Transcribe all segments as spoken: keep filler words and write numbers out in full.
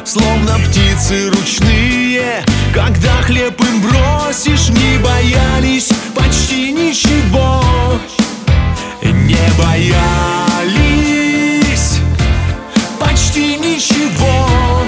словно птицы ручные. Когда хлеб им бросишь, не боялись почти ничего. Не боялись почти ничего.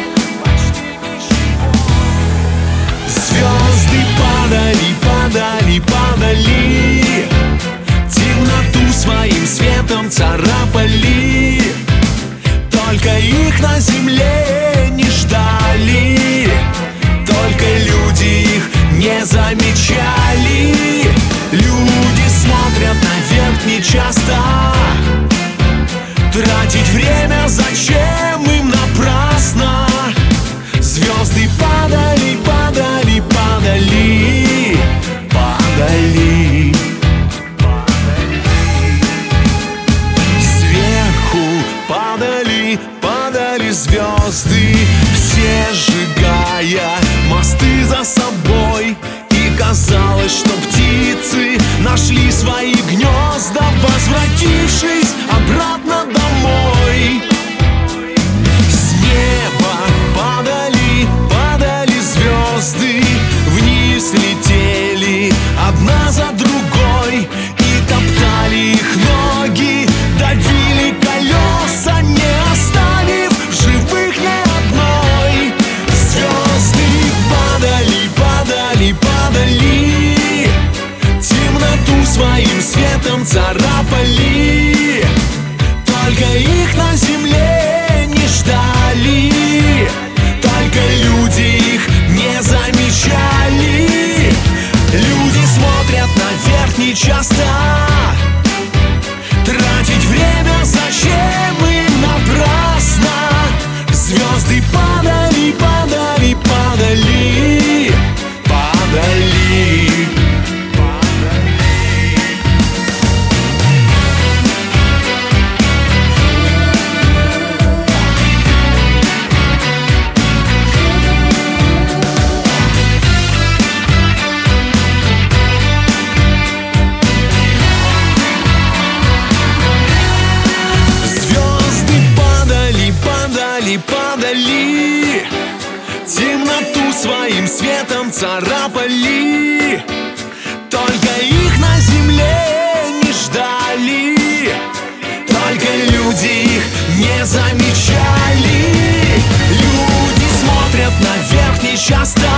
Звезды падали, падали, падали, темноту своим светом царапали. Только их на земле не ждали, только люди их не замечали. Люди смотрят наверх нечасто, тратить время зачем им напрасно. Звезды падали, падали, падали, падали. Сверху падали, падали звезды, все сжигая мосты за собой. И казалось, что птицы нашли свои гнезда, возвратившись обратно домой. С неба падали, падали звезды, вниз летели одна за другой. И топтали их ноги, давили колеса, не оставив в живых ни одной. Звезды падали, падали, падали, темноту своим светом царапали. Только их на земле не ждали, только люди их не замечали. Люди смотрят наверх нечасто, тратить время зачем им напрасно. Звезды падали, падали, падали, падали. Падали, темноту своим светом царапали. Только их на земле не ждали, только люди их не замечали. Люди смотрят наверх нечасто,